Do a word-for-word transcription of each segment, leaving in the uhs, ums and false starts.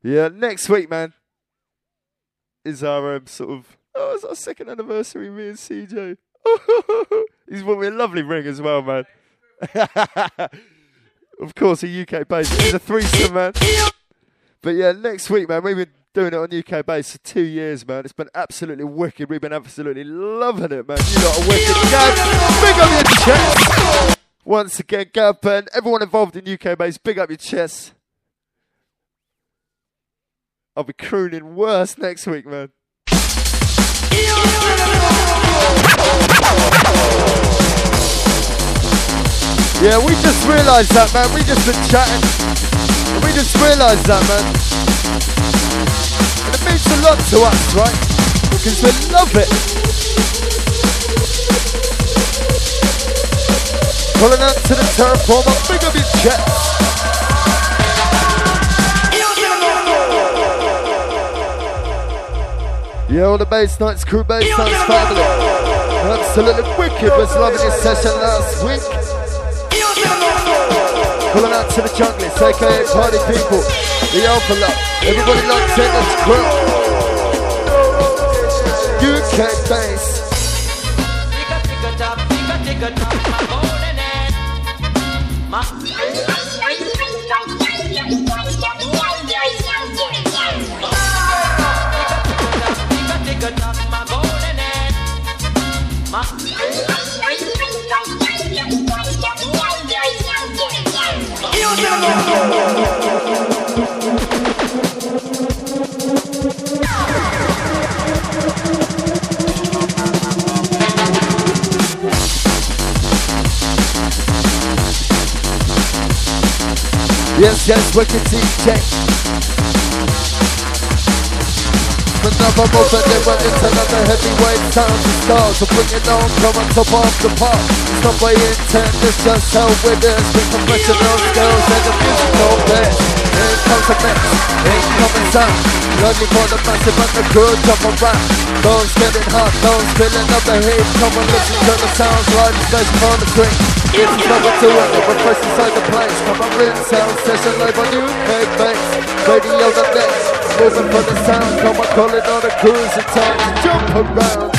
Yeah, next week, man, is our um, sort of, oh, it's our second anniversary, me and C J. He's bought me a lovely ring as well, man. Of course, a U K base. It's a threesome, man. But yeah, next week, man, we've been doing it on U K base for two years, man. It's been absolutely wicked. We've been absolutely loving it, man. You lot are wicked. Gab, big up your chest. Once again, Gab and everyone involved in U K base, big up your chest. I'll be crooning worse next week, man. Yeah, we just realised that, man. We just been chatting. And we just realised that, man. And it means a lot to us, right? Because we love it. Pulling out to the Terraformer, big up your chest. Yeah, all the Bass Nights crew, Bass Nights family. Absolutely wicked. Was loving this session last week. Pulling out to the junglers, aka party people. The Alpha Love. Everybody locked in, let's crew. U K Bass. Yes, yes, wicked D J. Another moment, they run into another heavyweight sound to start. So bring it on, come on top of the park. It's not way intent, it's just how it is. With professional skills and the musical best. Here comes the mix, ain't coming down. Looking for the massive and the good jump around. Those getting hot, those feeling up the heat. Come and listen to the sounds like the best on the screen. It's number two and they're fresh inside the place. Come on, ring sound session live on U K Bass. Radio the next. Moving for the sound, come on, call it on the cruise, it's time to jump around.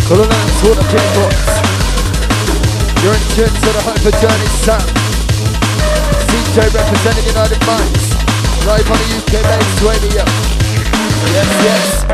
Calling out to all the kickbox. You're in tune to the Hyper Journey sound. C J representing United Minds. Live on the U K-based radio. Yes, yes.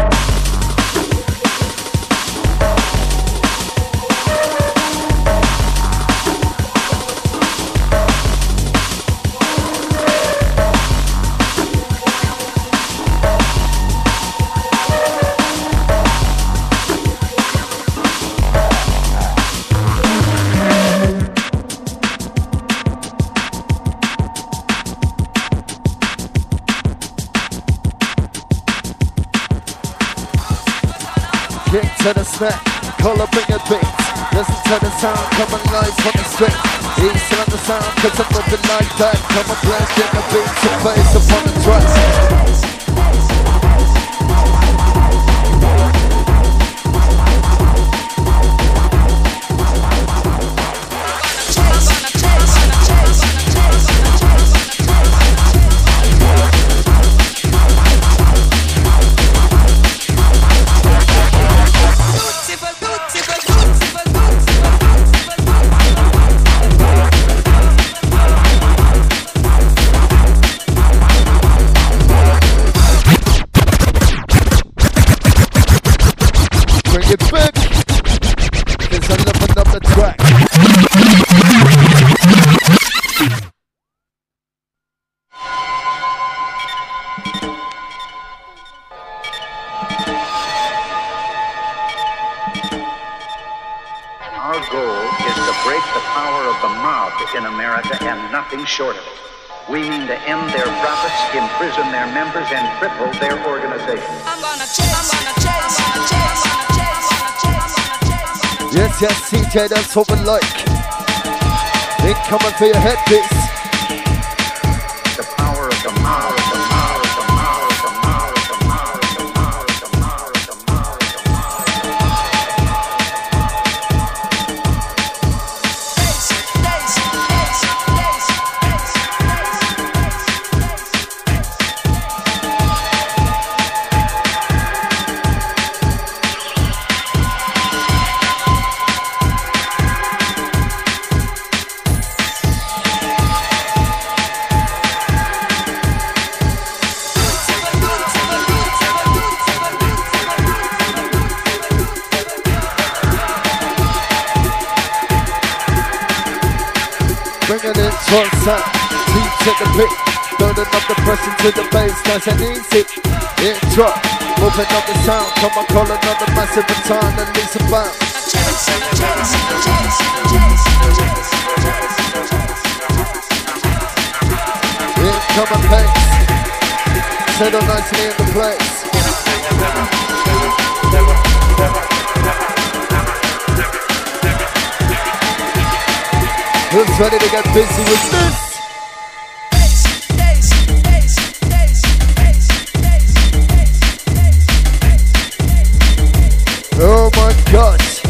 To the snack, call up in your beats. Listen to the sound, coming live from the street. Easy on the sound, cause I'm moving like that. Come and blend in the beats and face upon the track. Short of it. We mean to end their profits, imprison their members, and cripple their organization. I'm gonna chase, I'm gonna chase, I'm gonna chase, I'm gonna chase, I'm gonna chase. Yes, yes, C J, that's what we like. Incoming for your headpiece. The power of the mob, the mob, the mob, the mob, the mob, the mob, the mob, the mob, the mob. Bringing it one sound, teach at the beat. Building up the pressure to the bass, nice and easy. Intro, moving up the sound. Come on, calling on the massive return and leaves a bounce. Incoming pace, settle nicely in the place. Who's ready to get busy with this? Oh my gosh.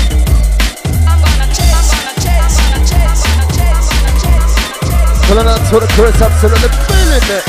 Pulling out to the chorus, absolutely feeling this.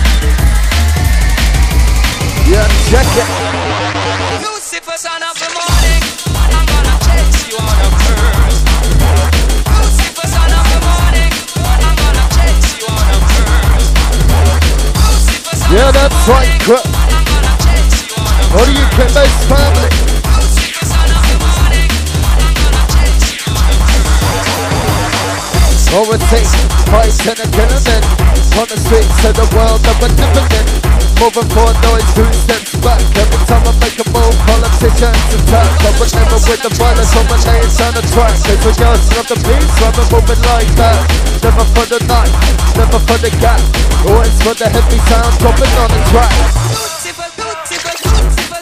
Yeah, check it. Lucifer, son of the morning, I'm gonna chase you out of earth. Lucifer, son of the morning, I'm gonna chase you out of earth. Lucifer, son yeah, of the that's morning, right, crap. I'm gonna chase you out of earth. What do you get, base family? Lucifer, son of the morning, I'm gonna chase you out of earth. Overtake, fighting and killing men. On the streets of the world that we're living in. Moving forward, noise, two steps back. Every time I make a move, politicians attack. I would never with the violence on my names on the track. Cause we're girls of the peace, so I'm moving like that. Never for the night, never for the gap. Always for the heavy sound, dropping on the track. Lucifer, Lucifer, Lucifer,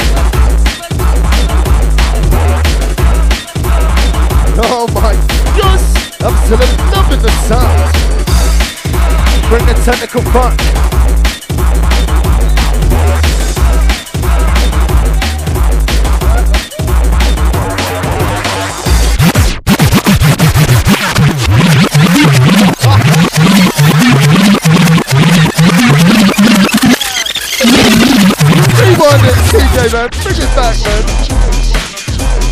Lucifer. Oh my gosh, absolutely loving the sound. Bring the technical funk. Rewind it, C J, man. Bring it back, man.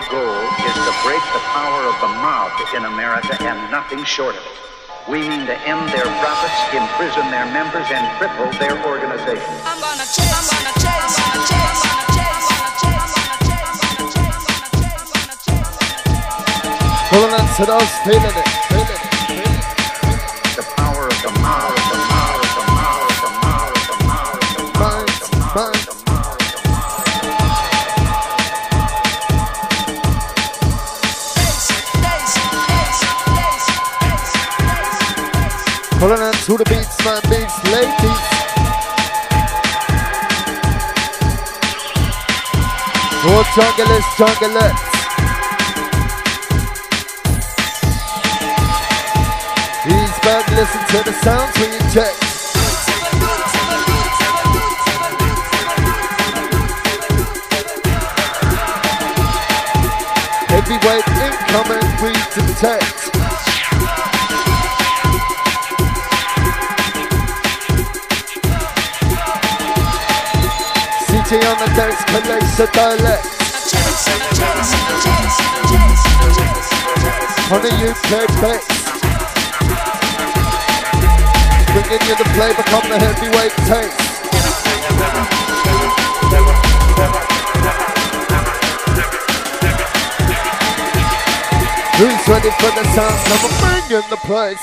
goal is to break the power of the mob in America and nothing short of it. We mean to end their profits, imprison their members, and cripple their organization. I'm gonna chase, I'm gonna chase, I'm gonna chase, I'm gonna chase, Pulling on to those, feeling it, feeling it, feeling it. The power of the mob, the mob, the mob, the mob, the mob, the mob, the mob, the mob. Pulling on to the beats, man, beats, ladies. Oh, junglers, junglers. He's back, listen to the sounds we inject. Heavyweight incoming, we detect. C J on the decks, collects the dialect. On the U K base. Bringing you the flavor, come the heavyweight taste. Who's ready for the sound? Come and bring in the place.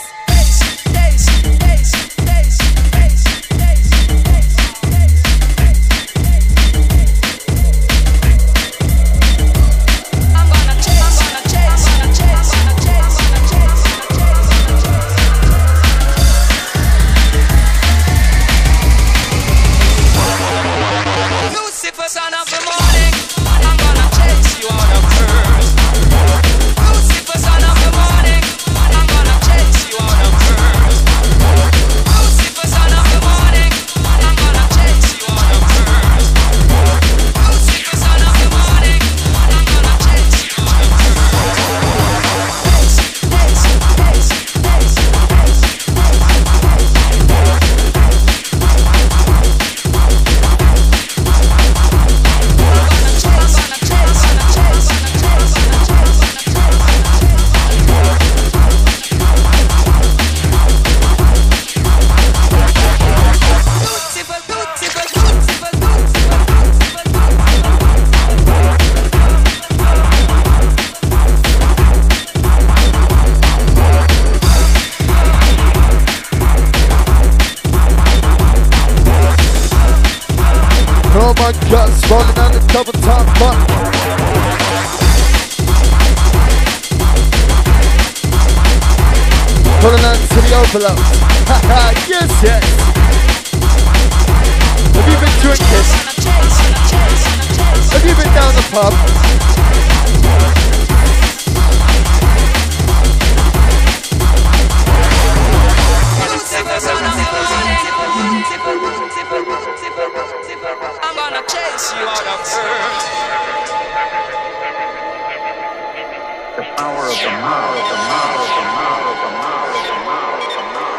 Rolling on the double top button. Pulling on to the overload. Haha, yes, yes. Have you been drinking? Have you been down the pub? I'm gonna chase you out of earth. The power of the mob, the mob, the mob, the mob, the mob, the mob.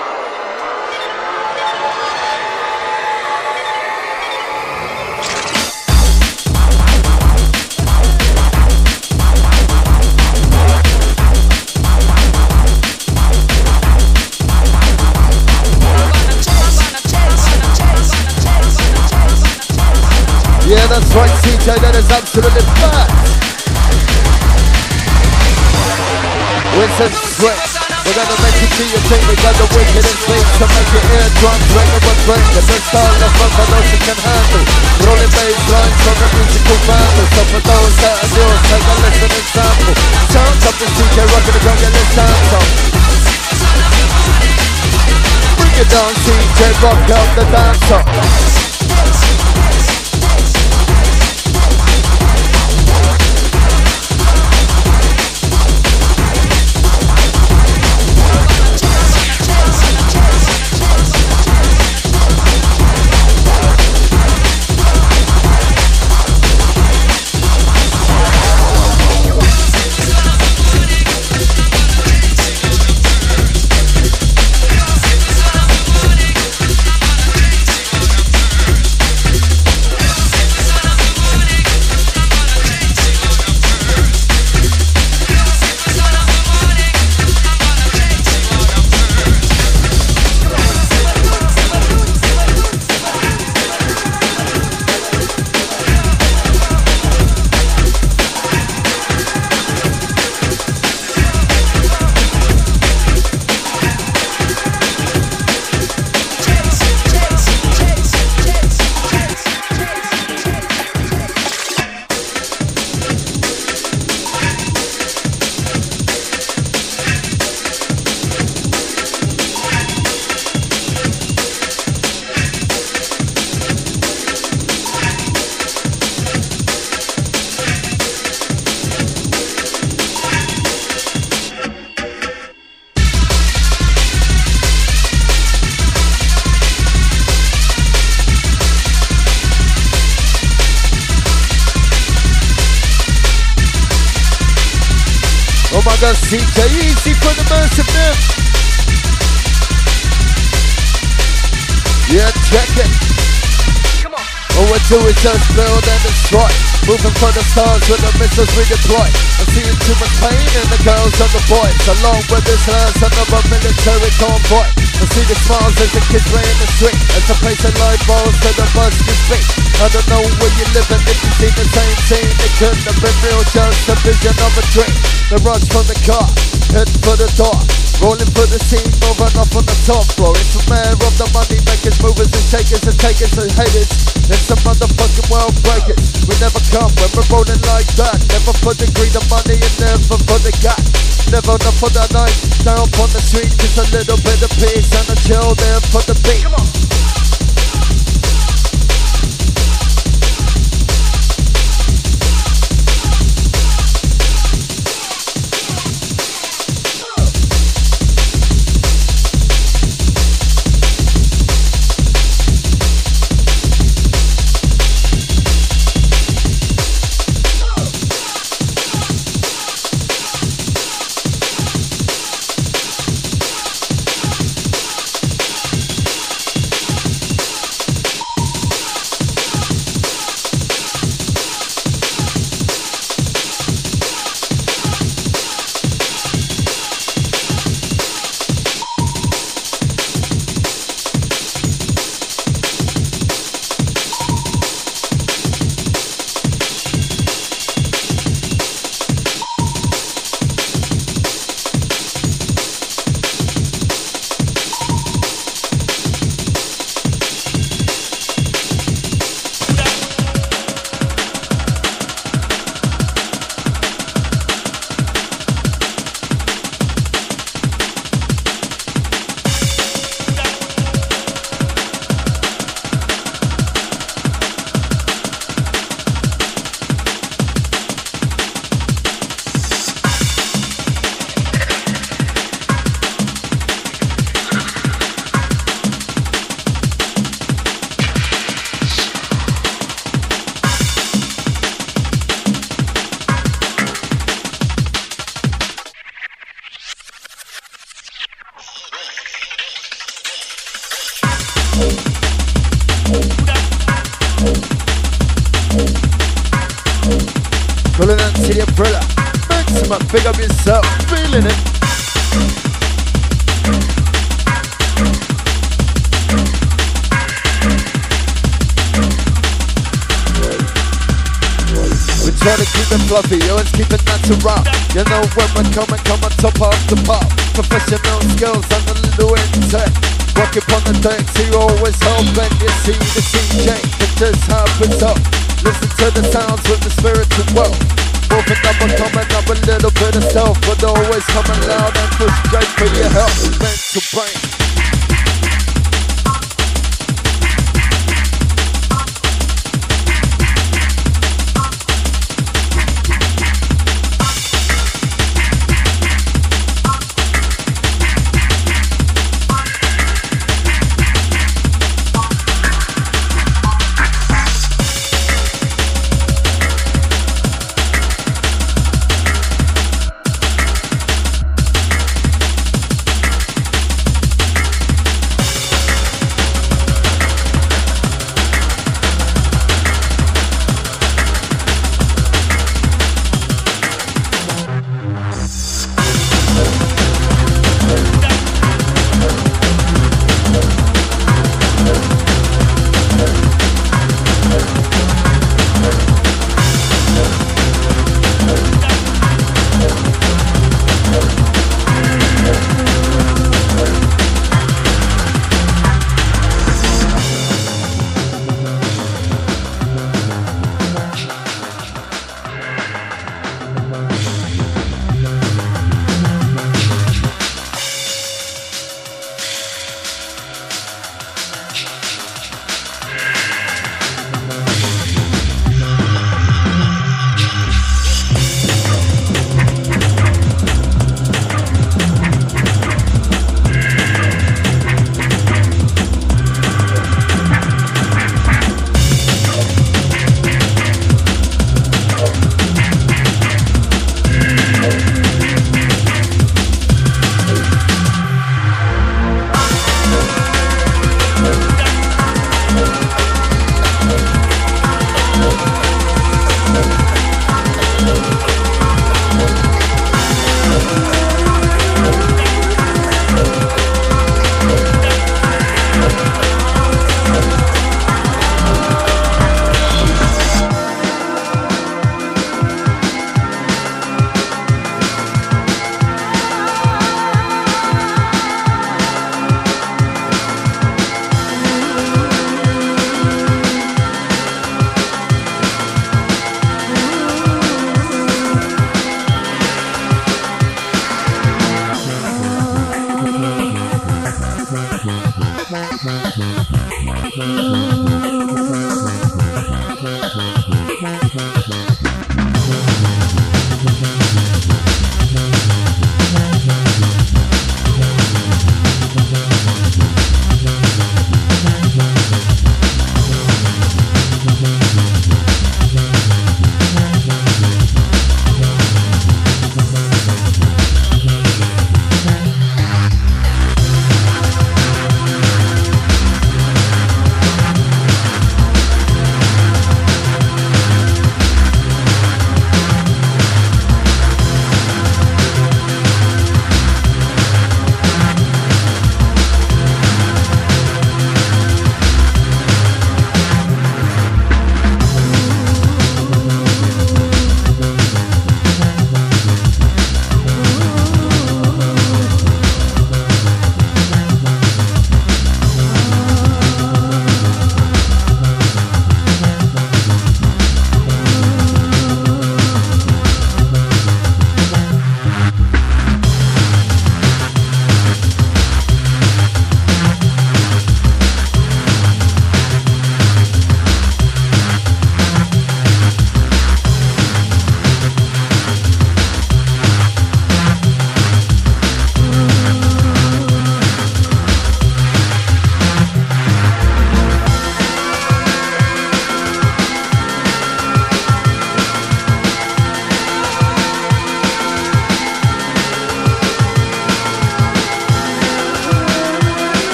Yeah, that's right, C J, that is absolutely fact. Listen, sweat, we're gonna make you see your thing. We got the wicked and clean to make your eardrums ring and we're bring the best style of fun for those who can handle. Rolling bass lines from the musical family. So for those that are new, take a listen example. Sounds up the C J, rocking the jungle, let's dance on. Bring it down, C J, rock out the dancer. the C K, easy for the massive man. Yeah, check it. Come on. All we do is just build and destroy. Moving for the stars with the missiles we deploy. I'm seeing too much pain in the girls and the boys. Along with this last another military convoy. I see the smiles as the kids play in the street. As the pace of life falls to the bus you speak. I don't know where you live and if you see the same scene. It couldn't have been real, just a vision of a dream. The rush from the car, head for the door. Rolling for the scene, moving up on the top floor. It's the mayor of the money makers, movers and shakers and takers and haters. It's the motherfucking world breakers. We never come when we're rolling like that. Never for the greed of money and never for the gas. Never enough for the night. Down on the street, just a little bit of peace and a chill there for the beat. Come on. Pulling out to the umbrella. Maximum, big up yourself. Feeling it. We try to keep it fluffy, always keep it natural. You know when we're coming, come on top of the pop. Professional skills and a little intake. Walking upon the decks, you always hoping you see the C J. It just happens up. Listen to the sounds with the spiritual world. Moving up and coming up a little bit of self, but always coming loud and push straight for your health. Mental brain.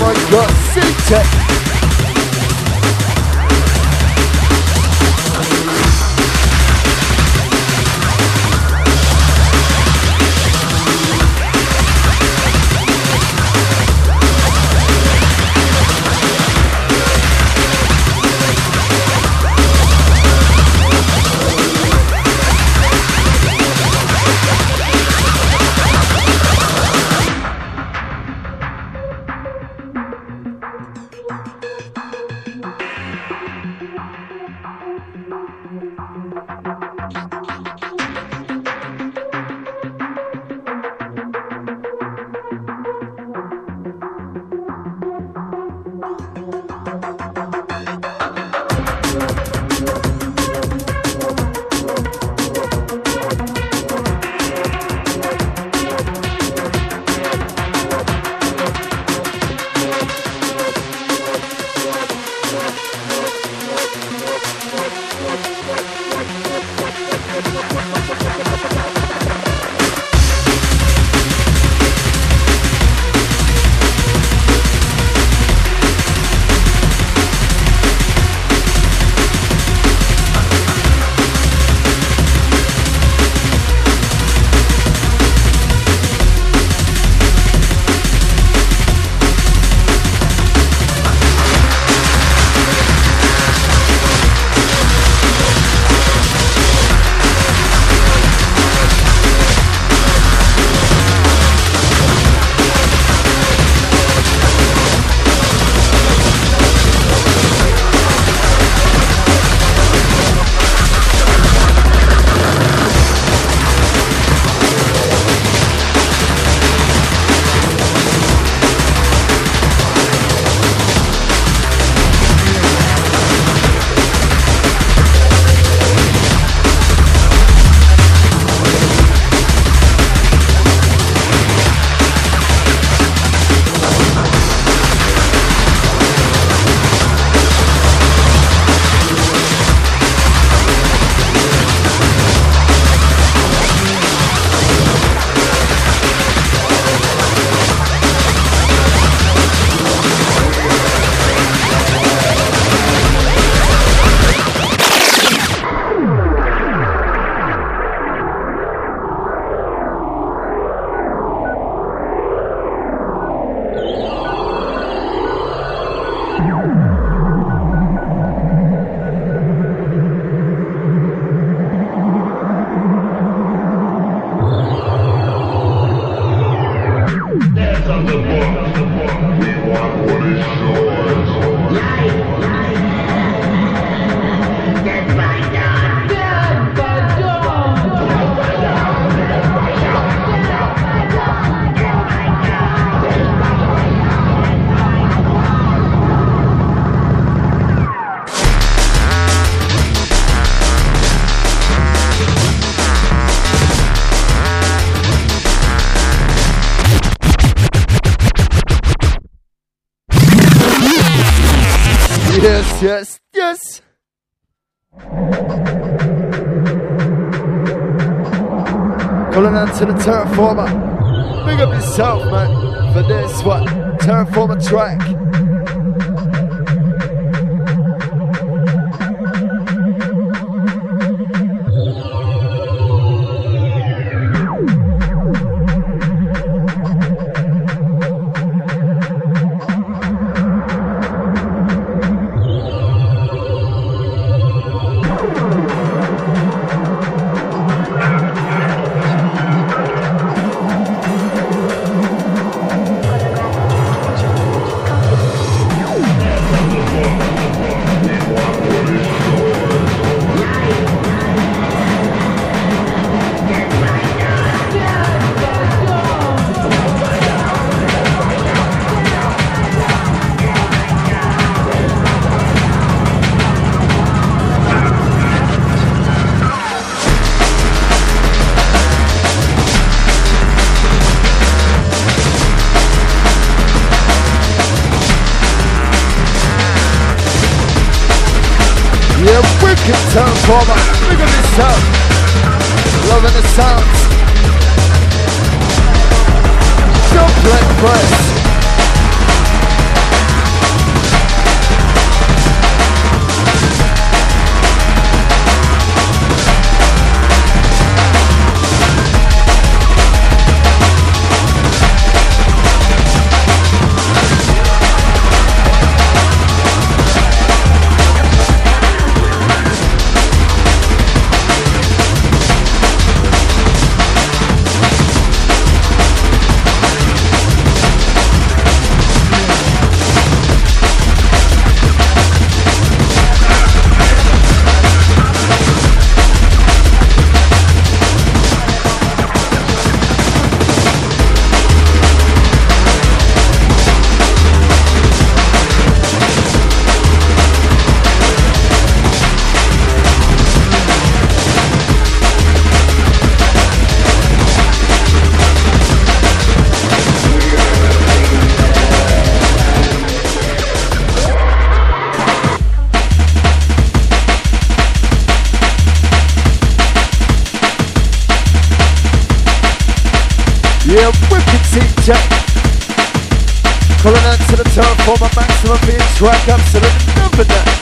my god, C-Tech. Yes, yes, yes. Calling out to the Terraformer. Big up yourself, man, for this one. Terraformer track. Terraformer, big up yourself. Loving the sounds. Don't play press. Turn for my maximum being track, absolutely never that.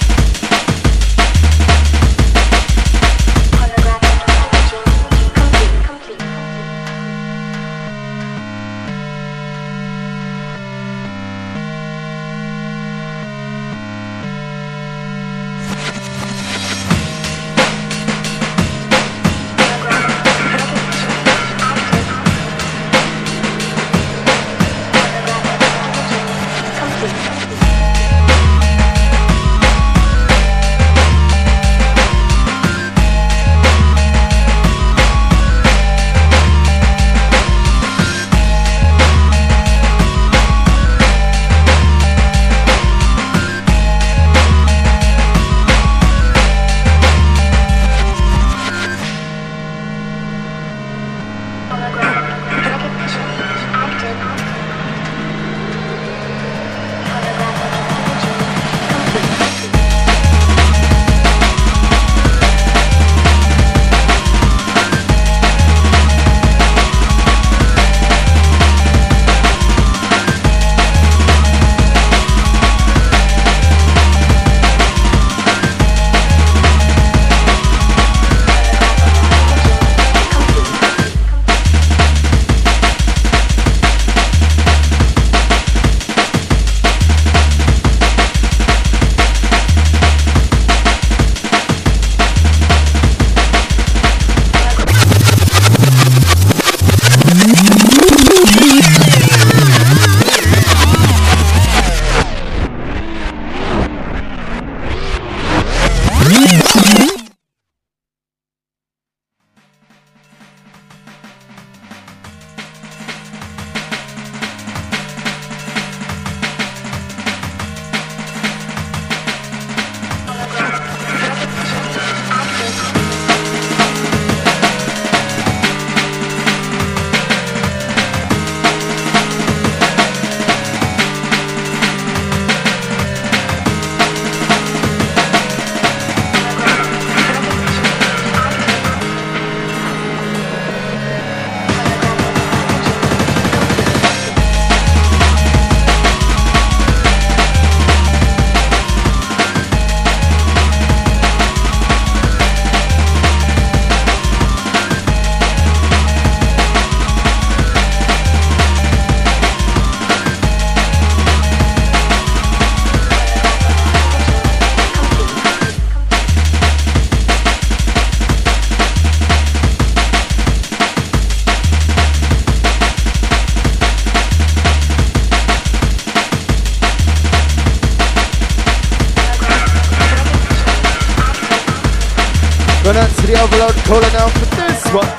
Going out to the overload, calling out for this one.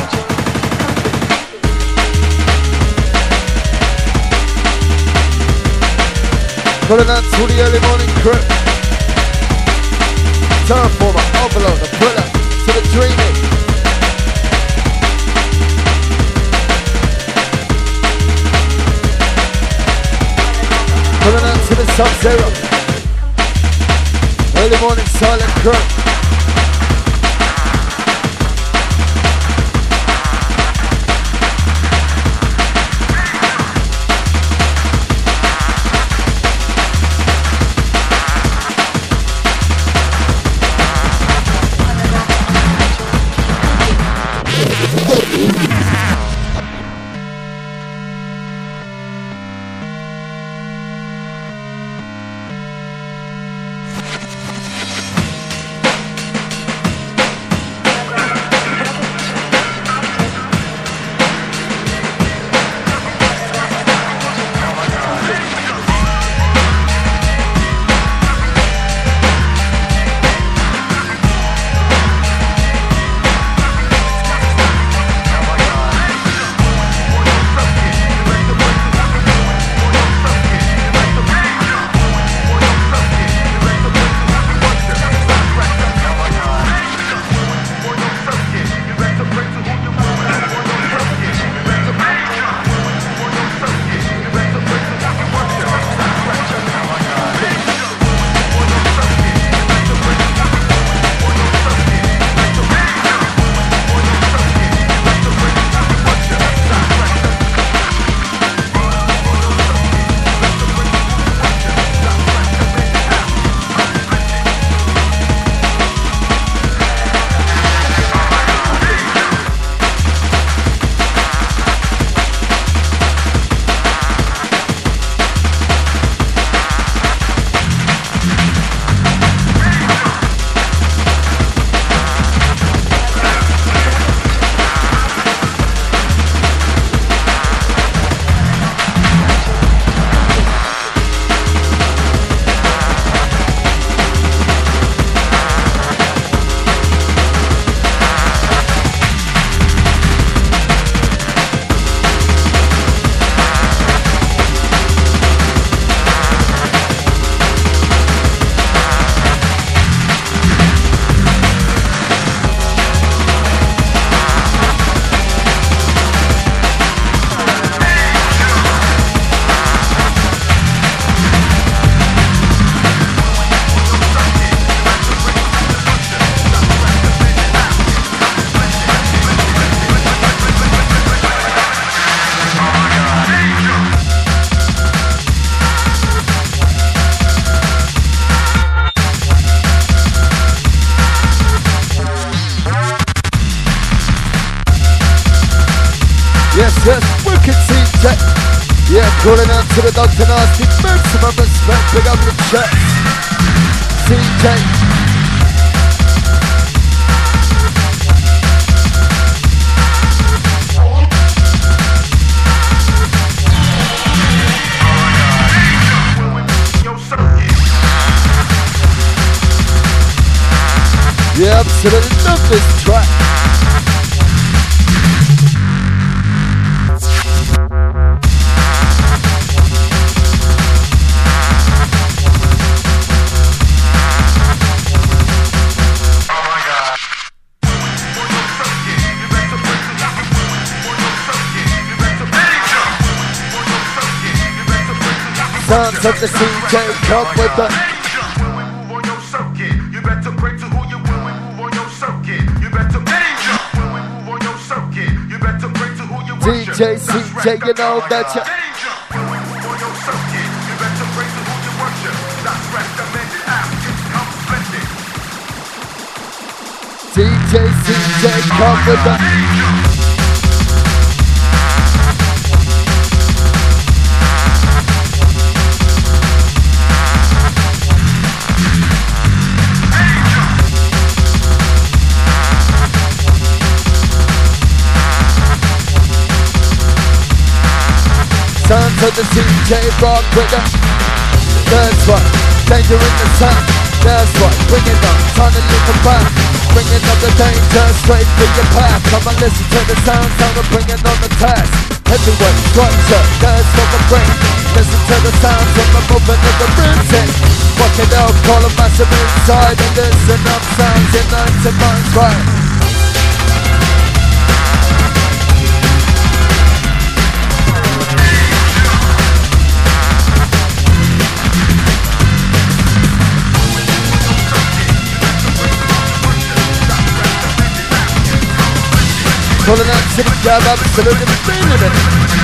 Calling out to the early morning crew. Terraformer, overload, the puller, to the dreaming. Calling out to the Sub-Zero. Early morning silent crew. J. Yeah, calling out to the Doctor Nasty. Maximum respect, big up the chest. C J. Yeah, absolutely love this track. Sounds of the C J, come with the D J C J, you know that you D J C J, come with the Sounds of the C J, rock with it. That's right, danger in the sound. That's right, bring it on, turn it little back. Bringing up the danger straight to your path. Come and listen to the sound, sound of bringing on the task. Heavyweight structure, that's for the brain. Listen to the sounds of the movement of the rhythm. Fuck it out, call a massive inside. And listen up sounds, your nights and minds right. Calling out to the job, absolutely feeling it.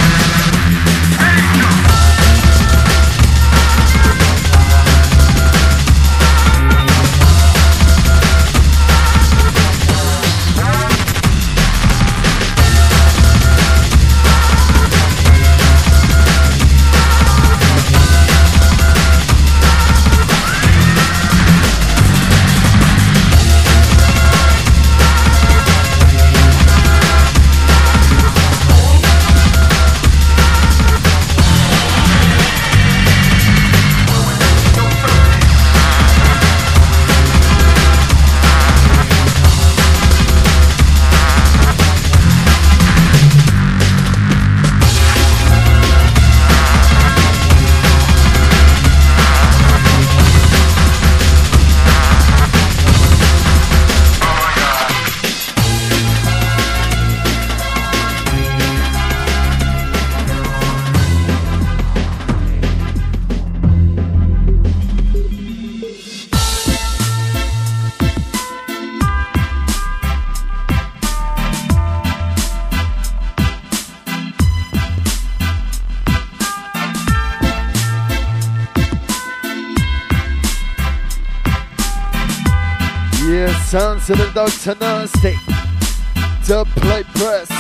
Sounds of the Doctor Nasty, dub plate press.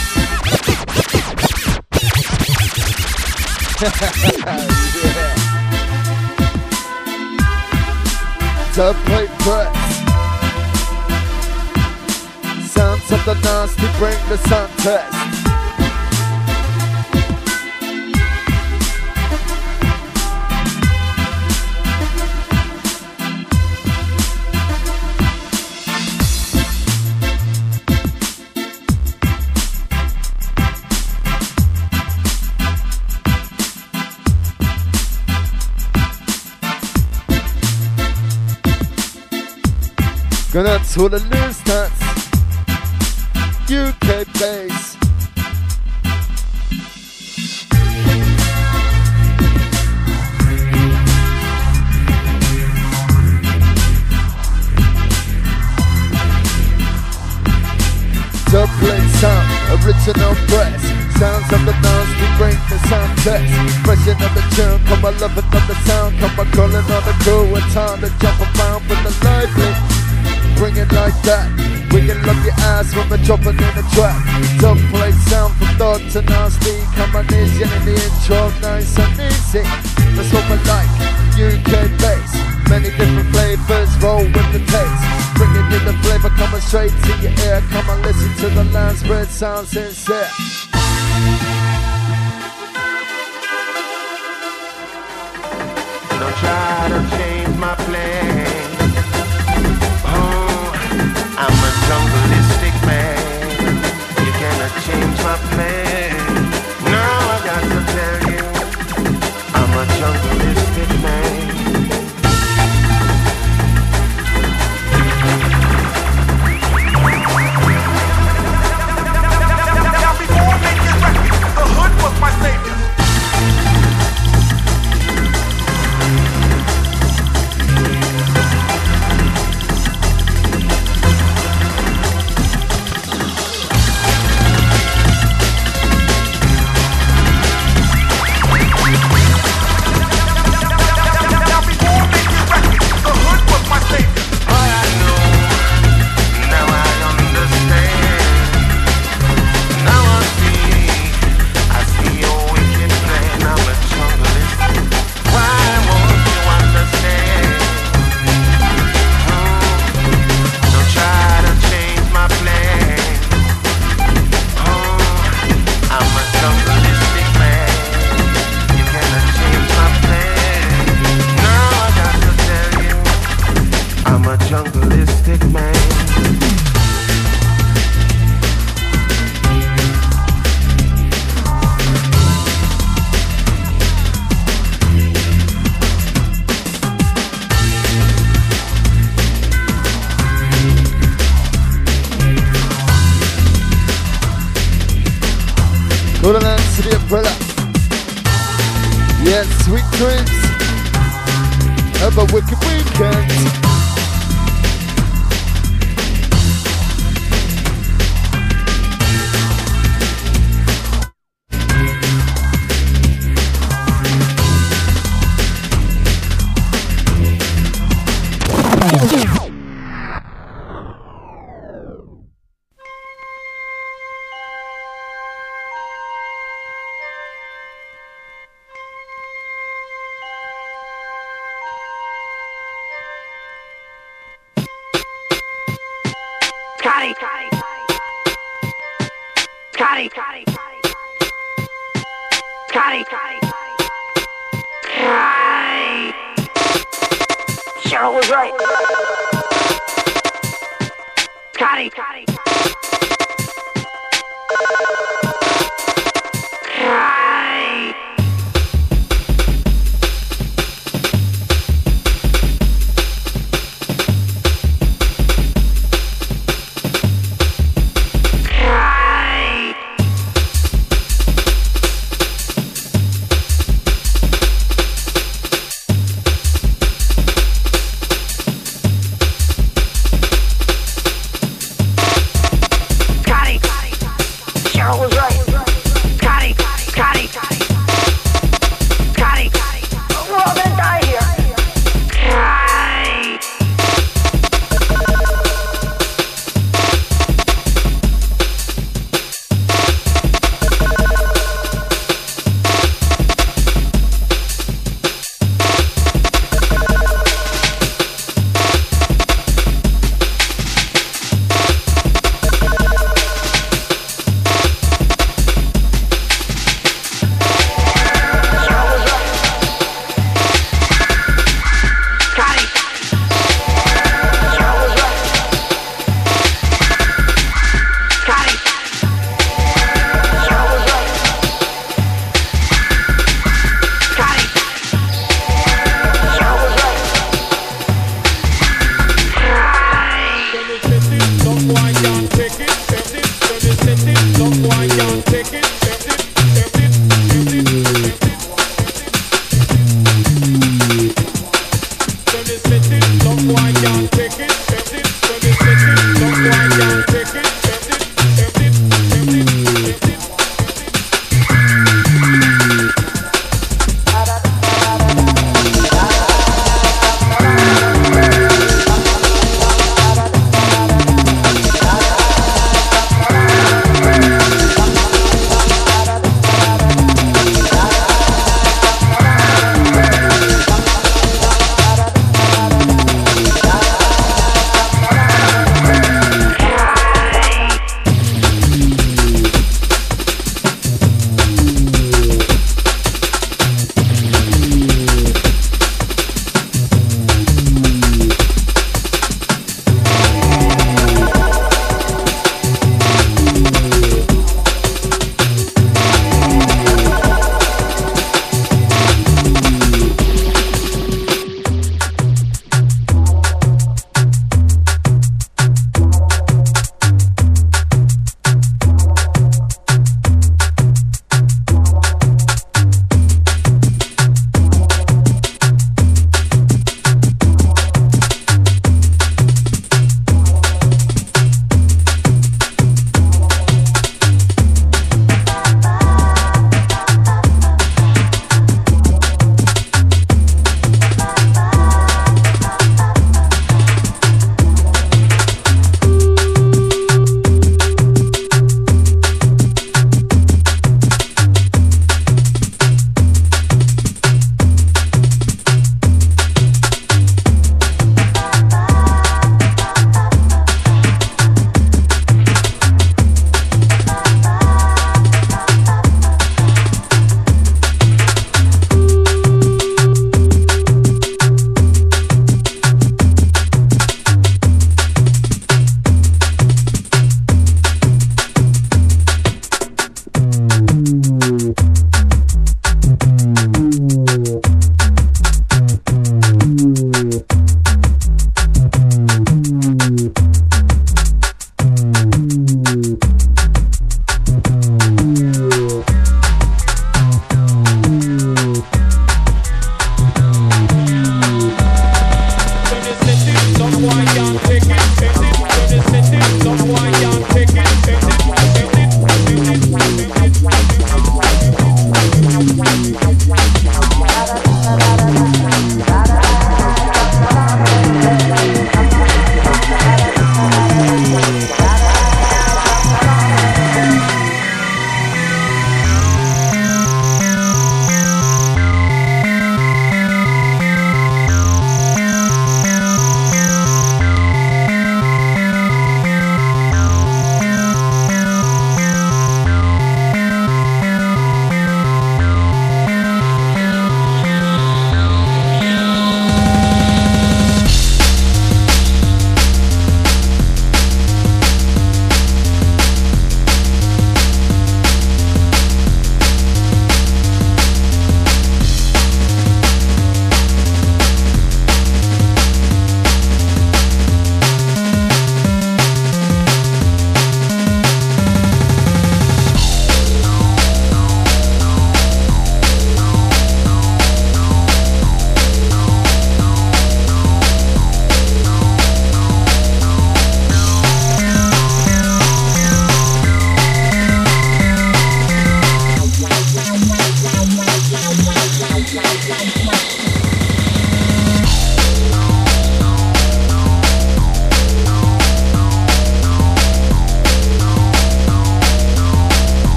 Yeah. Dub plate press. Sounds of the Nasty, bring the sound test. Gonna to the listeners, U K bass. Dub plate sound, original press. Sounds of the Nasty, bring the sound test. Freshen up the tune, come on loving up the sound. Come on calling on the crew, it's time to jump around with the lively. bring it like that. We can lock your ass when we're dropping in the track. Top play sound from dark to nasty. Come on easy in the intro, nice and easy. That's what we like, U K bass. Many different flavors, roll with the taste. Bringing you the flavor, coming straight to your ear. Come and listen to the land spread sound sincere. Don't try to change my plan. Oh, I'm a jungleistic man. You cannot change my plan. Now I got to tell you, I'm a jungleistic man. Now before I make this record, the hood was my savior. Hold on to the umbrella. Yes, sweet dreams. Have a wicked weekend. Scotty, Scotty, Scotty, Scotty, Scotty, Scotty. Cheryl was right. Scotty, Scotty.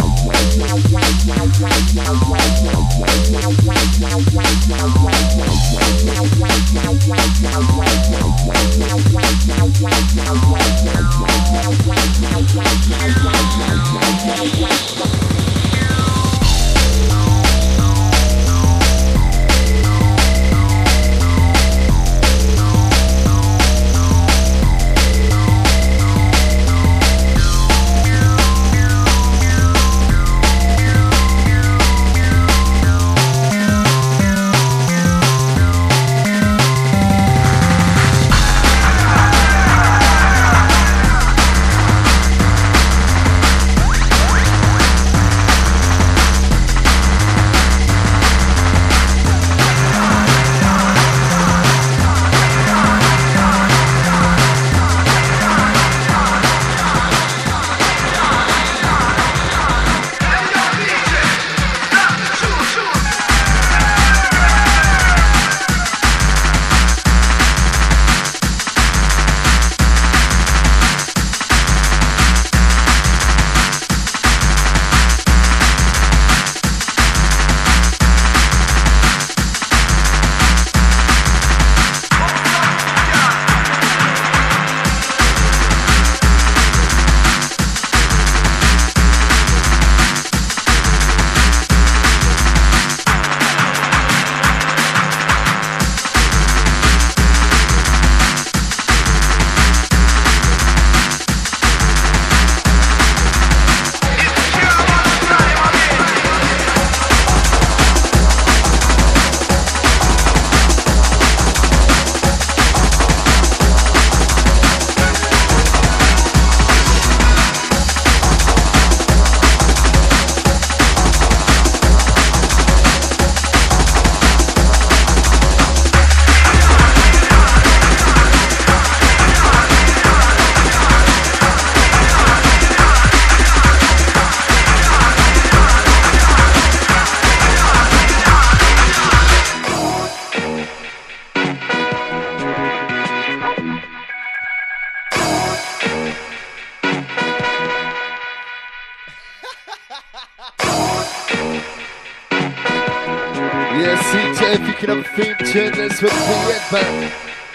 Yeah, C J, if you can have a theme tune this with me, yeah, man.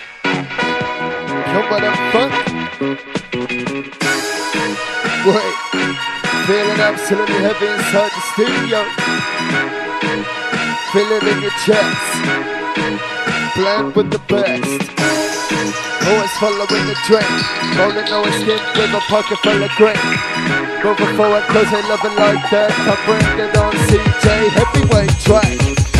Come on, have fun. Wait, feeling absolutely heavy inside the studio. Feel it in your chest. Blend with the best. Always following the trend. Rolling no skin with a pocket full of grain. Moving forward cause I love it like that. I bring it on C J heavyweight track.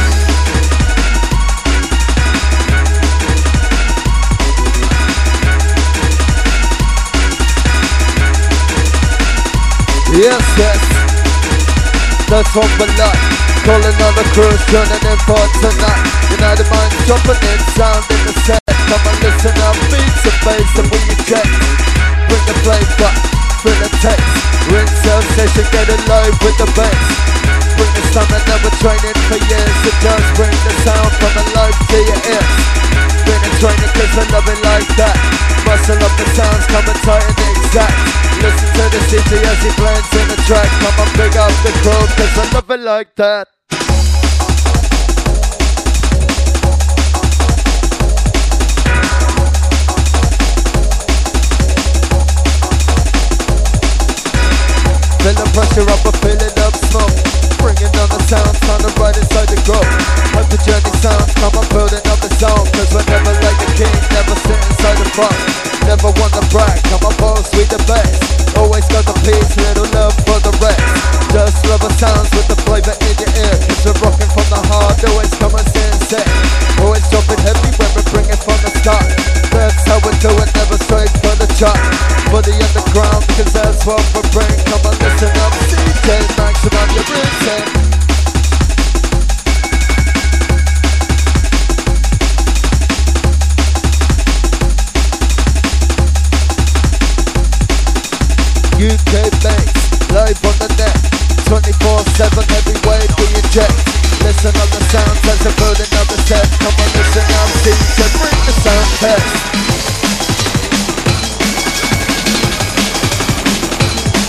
Yes, yes, that's what we like. Calling all the crews, turning in for tonight. United minds jumping in, sound in the set. Come and listen up, beats and bass and we eject. Bring the flavor, feel the taste. Rinse self session, get it live with the bass. Bring the stamina, we're training for years. It does bring the sound from alive to your ears. Been a training cause I love it like that. Muscle up the sounds, coming tight and exact. Listen to the C J as he blends in the track. Come on, big up the crew cause I love it like that. Feel the pressure up, I feel it up, smoke. Bringing on the sounds, kind of right inside the grove. Like the journey sounds, come on, building up the zone. Cause we're never like the king, never sit inside the front. Never want to brag, come on, boss, we the best. Always got the peace, little love for the rest. Just love the sounds with the flavor in your ear. Cause we're rocking from the heart, always come and sincere. Always dropping heavy when we bring it from the start. That's how we do it, never straight for the chart. For the underground, because that's what we bring. Come on, listen up, C J, maximum your routine. U K bass, live on the net. Twenty-four seven heavyweight we inject. Listen up the sounds as they're building up the set. Come on, listen up, C J, bring the sound test.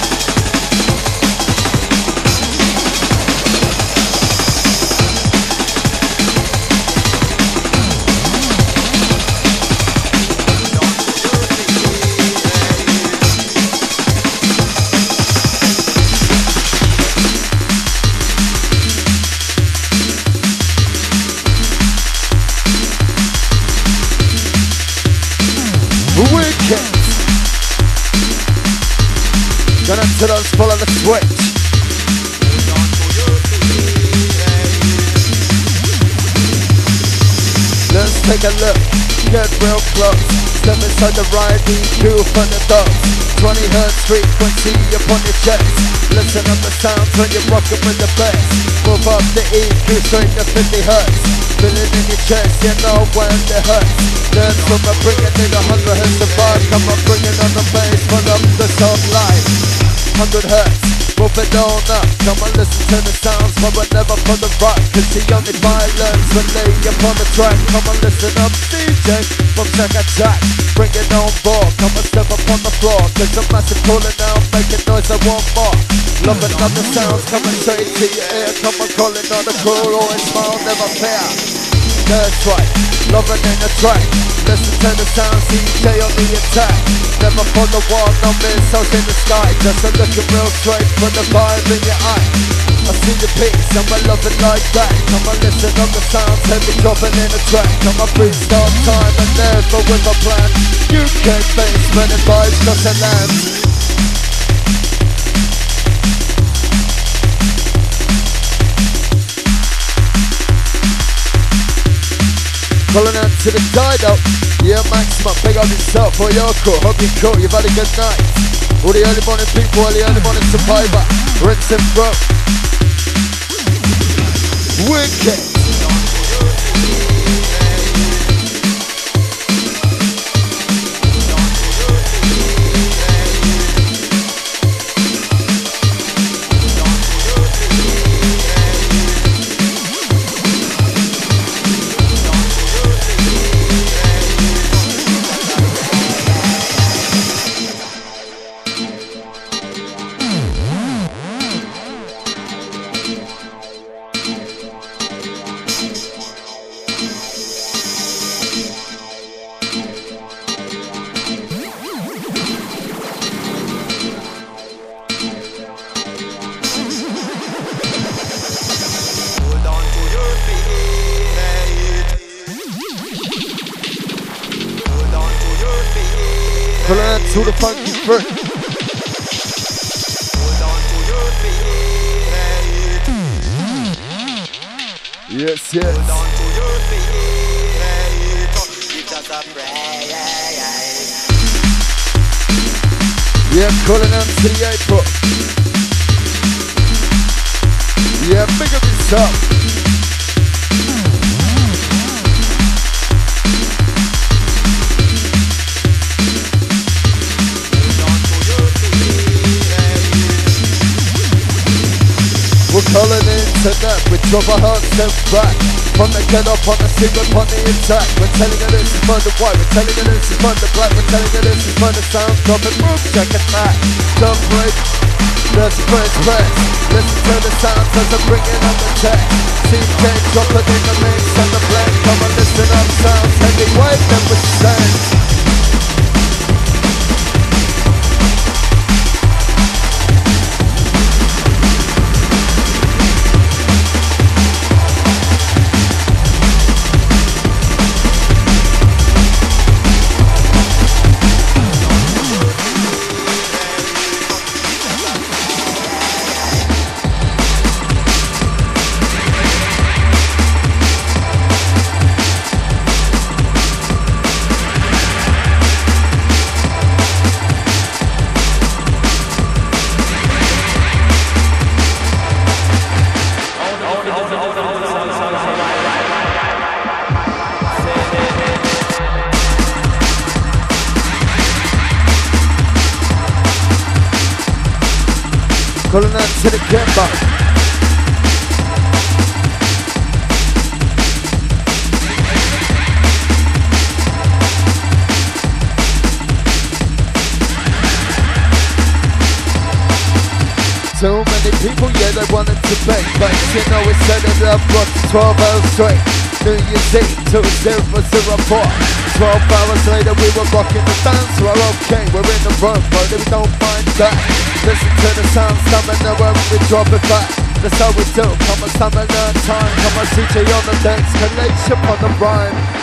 the switch. Let's take a look, get real close. Step inside the ride, E Q from the dogs. twenty hertz frequency upon your chest. Listen up the sounds when you're rocking with the best. Move up the E Q straight to fifty hertz. Feel it in your chest, you know when it hurts. Learn from a bring a nigga one hundred hertz of vibe. Come on, bring it on the bass, put up the sound live. one hundred hertz. Move it on up, come and listen to the sounds, but we're never for the rock, cause the only violence when lay upon the track. Come and listen up, D J, from Jack Attack, bring it on board, come and step up on the floor, cause the massive calling out, making noise I want more. Loving up the sounds, coming straight to your ear, come and calling on the crew, always smile, never fear. That's right, loving in the track, listen to the sounds, D J on the attack. Never for the wall, no missiles in the sky, just a looking real straight for the vibe in your eye. I see the peaks, and I love it like that. Come on, listen up the sounds, heavy dropping in the track. Come on, freestyle time, and never with a plan. U K bass, when it vibes, not a land. Calling out to the died up, yeah, maximum, big up yourself or your crew, hope you're cool, you've had a good night. All the early morning people, all the early morning survivor, rinse and throw. Wicked. To the funky fruit. Hold on to your feet. Yes, yes. Hold on to your feet. It's just a praise. Yeah, calling out to the April. Yeah, big up yourself. We're calling into that, we drop our hearts and back. From the get up on the scene, we're on the attack. We're telling you this is for the white, we're telling you this is for the black. We're telling you this is for the sound, drop it, move, check it back. Don't break, there's a first press. Listen to the sounds as I'm bringing on the check. C J, drop it in the mix and the blend. Come on, listen up, sounds heavyweight, never stand. Calling out to the Kemba. So many people, yeah, they wanted to beg, but you know we set it up, rock twelve hours straight. New Year's Eve, two zero zero four. twelve hours later, we were rocking the dance. We're okay, we're in the room, but we don't mind that. Listen to the sound, stamina when we drop it back. That's how we do, come on, stamina time. Come on, C J on the decks, collation on the rhyme.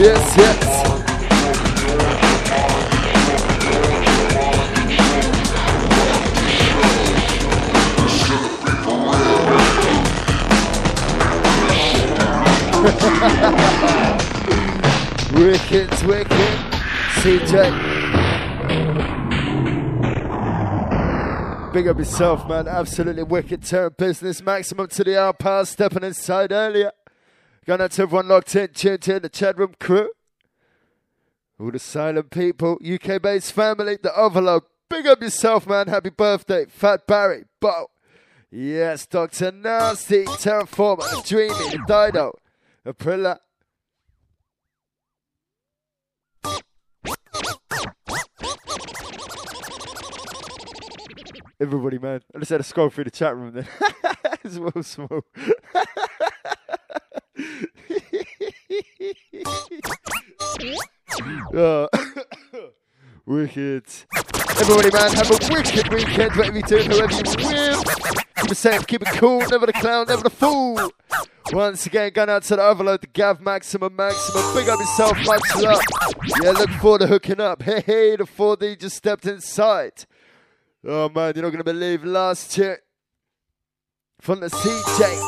Yes, yes. Wicked, wicked. C J. Big up yourself, man. Absolutely wicked. Turn business. Maximum to the hour past. Stepping inside earlier. Going out to everyone locked in. Tuned in. The chat room crew. All the silent people. U K-based family. The overload. Big up yourself, man. Happy birthday. Fat Barry. Bo. Yes, Doctor Nasty. Terraformer. The Dreamy. The Dido. Aprilla. Everybody, man. I just had to scroll through the chat room then. It's real small. Oh. Wicked. Everybody, man, have a wicked weekend. Whatever you do, whoever you with. Keep it safe, keep it cool. Never the clown, never the fool. Once again, going out to the overload, the Gav Maximum, Maximum. Big up yourself, much love. Yeah, look forward to hooking up. Hey, hey, the four D just stepped inside. Oh, man, you're not going to believe last year from the C J.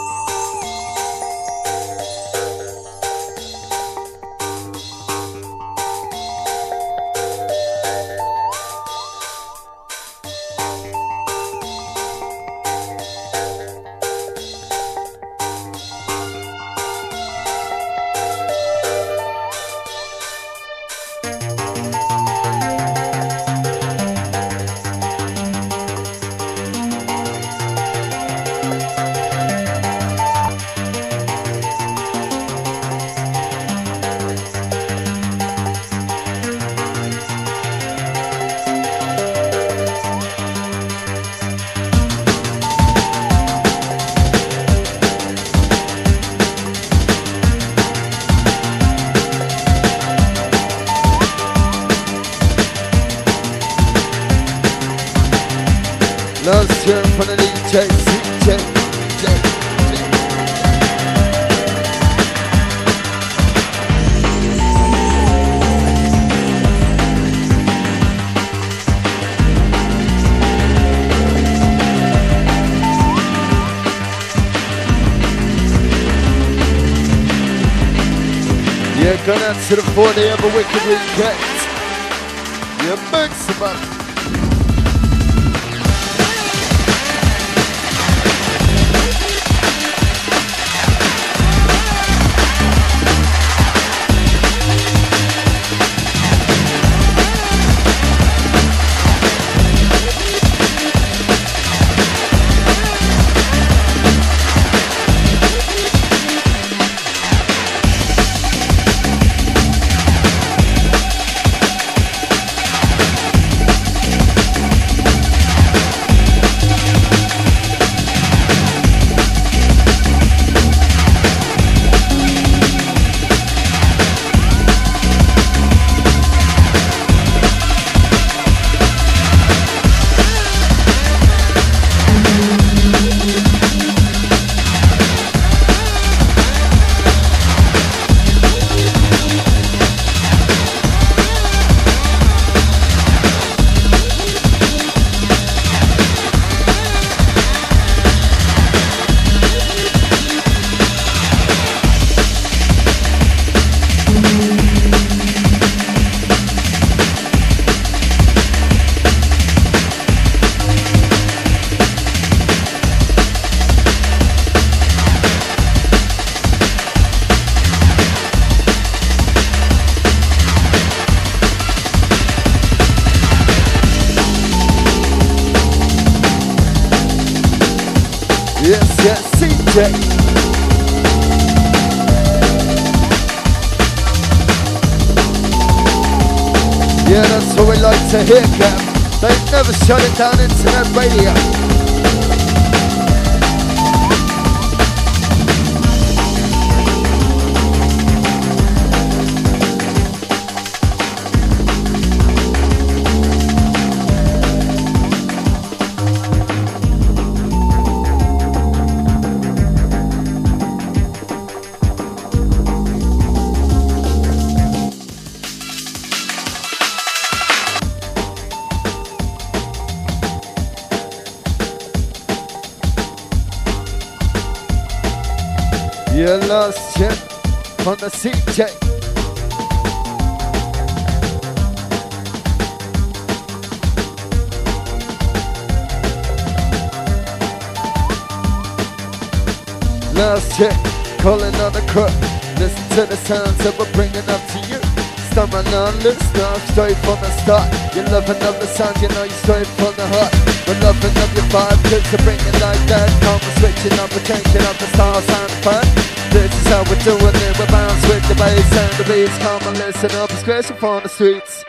Last year from the D J, C J, J, J. Yeah, going out to the forty of a wicked weekend. Yeah, maximum. Yes, yes, C J. Yeah, that's what we like to hear, Cap. They never shut it down, internet radio. You lost him on the C J. Last hit, calling on the crook. Listen to the sounds that we're bringing up to you. Stomach on loose, now straight from the start. You're loving up the sound, you know you're straight from the heart. We're loving up your vibe, cause you're bringing like that. Come we're switching up, we're changing up the style, sound fun. This is how we're doing it, we're bounce with the bass and the beats. Come and listen up, it's crashing from the streets.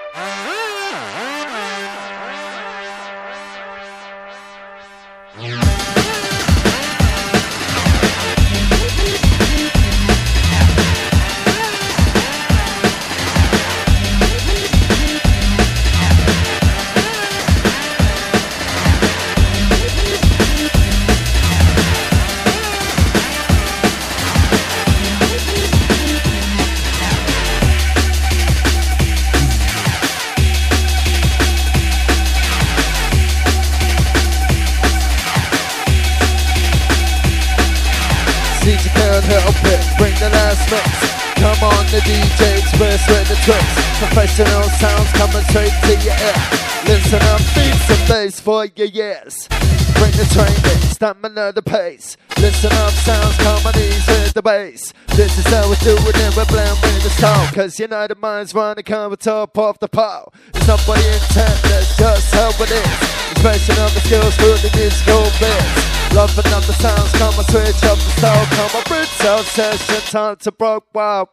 Help it, bring the last mix. Come on the D J, express with the tricks. Professional sounds coming straight to your ear. Listen up, beats and bass for your ears. Bring the train in, stamina the pace. Listen up, sounds coming easy with the bass. This is how we're doing it, we're blend with the style. Cause United Minds running come top off the pile. It's not by intent, that's just how it is. Expression of the skills through the musical bits. Loving up the sounds, come and switch up the style. Come on, bridge sound session, time to broke wow.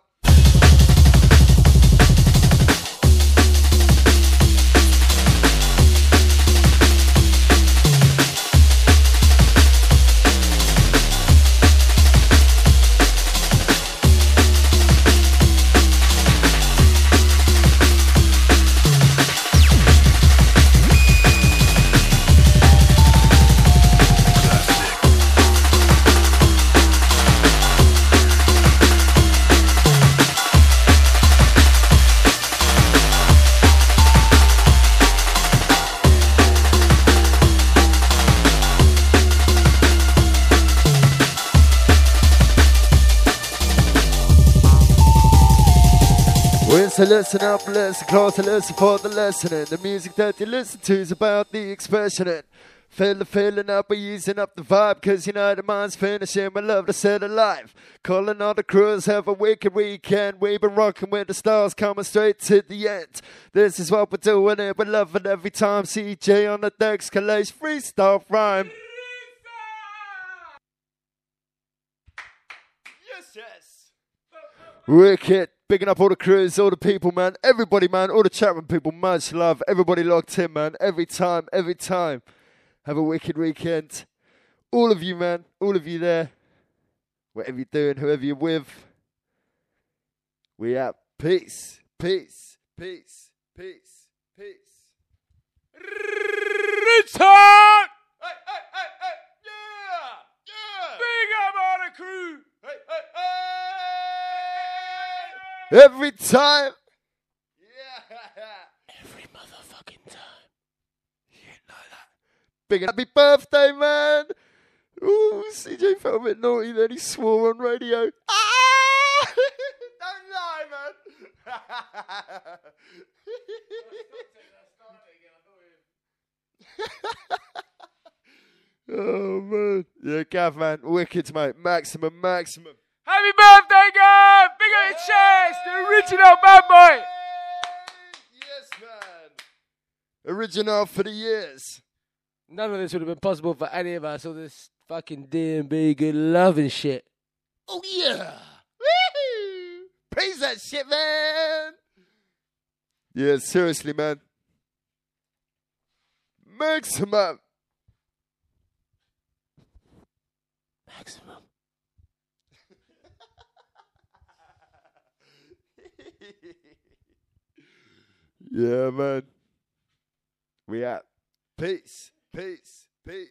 So listen up, listen close, and listen for the listening. The music that you listen to is about the expression. Feel the feeling up, we're using up the vibe. Cause United Minds finishing, we love to set it live. Calling all the crews, have a wicked weekend. We've been rocking with the stars, coming straight to the end. This is what we're doing it, we're loving every time. C J on the decks, Calais freestyle rhyme. Yes, yes. Wicked. Bigging up all the crews, all the people, man. Everybody, man. All the chat room people. Much love. Everybody locked in, man. Every time, every time. Have a wicked weekend. All of you, man. All of you there. Whatever you're doing, whoever you're with. We out. Peace. Peace. Peace. Peace. Peace. Return! Hey, hey, hey, hey. Yeah. Yeah. Big up all the crew! Hey, hey, hey. Every time. Yeah. Every motherfucking time. You know that. Big happy birthday, man. Ooh, C J felt a bit naughty then. He swore on radio. Ah! Don't lie, man. Oh, man. Yeah, Gav, man. Wicked, mate. Maximum, maximum. Happy birthday, guys! Big up your chest! The original bad boy! Yes, man. Original for the years. None of this would have been possible for any of us, all this fucking D and B good love and shit. Oh, yeah. Woo-hoo. Praise that shit, man. Yeah, seriously, man. Maximum. Maximum. Yeah, man. We out. Peace. Peace.